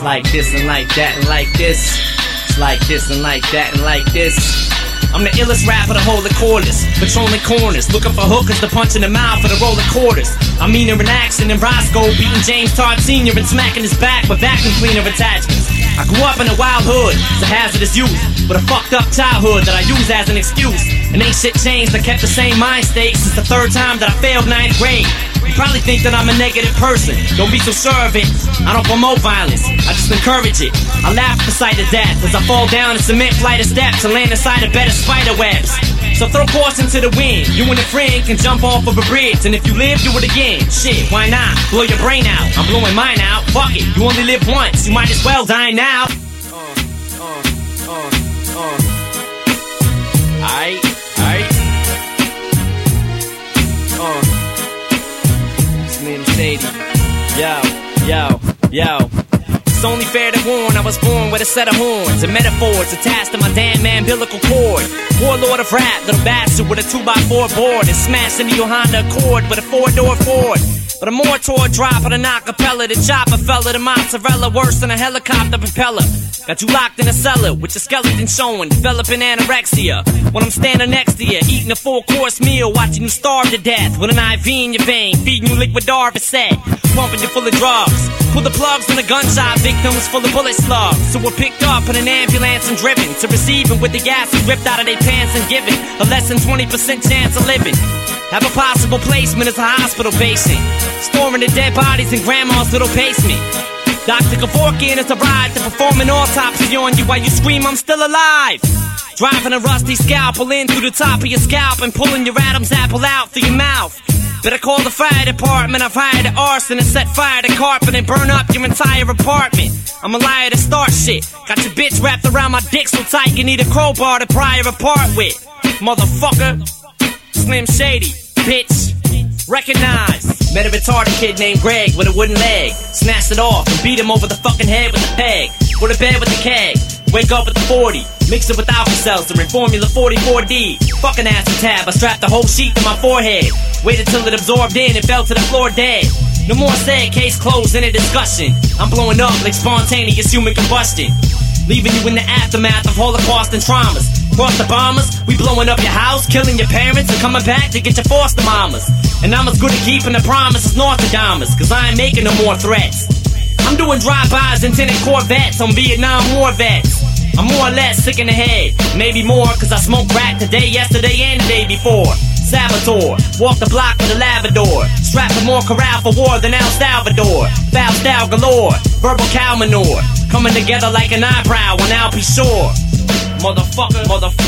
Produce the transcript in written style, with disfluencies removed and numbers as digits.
It's like this and like that and like this. It's like this and like that and like this. I'm the illest rapper to hold the cordless, patrolling corners, looking for hookers to punch in the mouth for the roll of quarters. I'm meaner in action than Roscoe, beating James Todd Sr. and smacking his back with vacuum cleaner attachments. I grew up in a wild hood, it's a hazardous youth, with a fucked up childhood that I use as an excuse. And ain't shit changed, I kept the same mind state since the third time that I failed 9th grade. You probably think that I'm a negative person, don't be so sure of it. I don't promote violence, I just encourage it. I laugh at the sight of death as I fall down a cement flight of steps and land inside a bed of spider webs. So throw caution to the wind, you and a friend can jump off of a bridge, and if you live, do it again. Shit, why not? Blow your brain out, I'm blowing mine out. Fuck it, you only live once, you might as well die now. Aight. Slim Shady. Yo. It's only fair to warn, I was born with a set of horns and metaphors attached to my damn umbilical cord. Warlord of rap, little bastard with a 2x4 board, and smashed into your Honda Accord with a 4-door Ford. But a mortar drop on an acapella, the chopper fella, the mozzarella worse than a helicopter propeller. Got you locked in a cellar with your skeleton showing, developing anorexia. When I'm standing next to you, eating a 4-course meal, watching you starve to death with an IV in your vein, feeding you liquid Darvocet, pumping you full of drugs. Pull the plugs on the gunshot victims full of bullet slugs, so we're picked up in an ambulance and driven to receiving with the gases ripped out of their pants and given a less than 20% chance of living. Have a possible placement as a hospital patient, storing the dead bodies in grandma's little basement. Dr. Kevorkian is a ride to perform an autopsy on you while you scream, I'm still alive. Driving a rusty scalpel in through the top of your scalp and pulling your Adam's apple out through your mouth. Better call the fire department, I've hired an arson and set fire to carpet and burn up your entire apartment. I'm a liar to start shit, got your bitch wrapped around my dick so tight you need a crowbar to pry her apart with. Motherfucker, Slim Shady, bitch. Recognize. Met a retarded kid named Greg with a wooden leg. Snatched it off and beat him over the fucking head with a peg. Go to bed with the keg. Wake up with the 40. Mix it with Alka-Seltzer and Formula 44D. Fucking acid tab, I strapped the whole sheet to my forehead. Waited till it absorbed in and fell to the floor dead. No more said, case closed, in a discussion. I'm blowing up like spontaneous human combustion, leaving you in the aftermath of Holocaust and traumas. Cross the bombers, we blowing up your house, killing your parents, and coming back to get your foster mamas. And I'm as good at keeping the promise as Nostradamus, cause I ain't making no more threats. I'm doing drive-bys and tinted Corvettes on Vietnam War vets. I'm more or less sick in the head, maybe more, cause I smoked crack today, yesterday, and the day before. Saboteur, walk the block with a Labrador, strapped to more corral for war than El Salvador. Foul style galore, verbal cow manure, coming together like an eyebrow on Al P. Shore. Motherfucker.